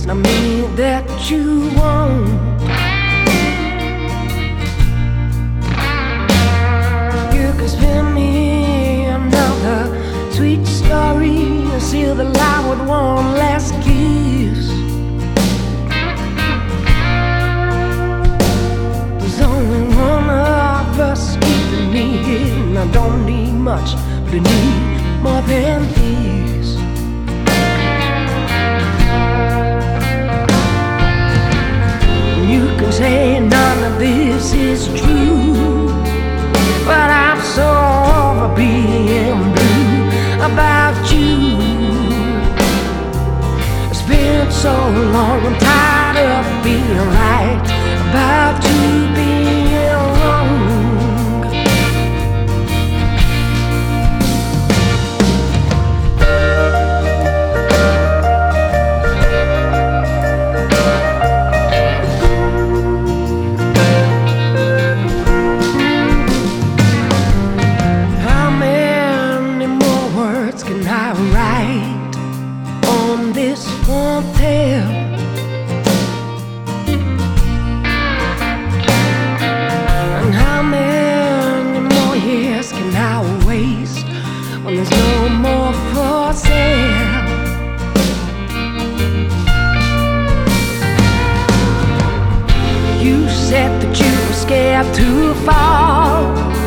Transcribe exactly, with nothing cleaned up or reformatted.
not me that you want. You can spin me another sweet story and seal the lie with one last kiss. There's only one of us keeping me here, and I don't need much, but I need more than this. You can say none of this is true, but I'm so over being blue about you. It's been so long, I'm tired of being right about you being wrong. Can I write on this one tale? And how many more years can I waste when there's no more for sale? You said that you were scared to fall,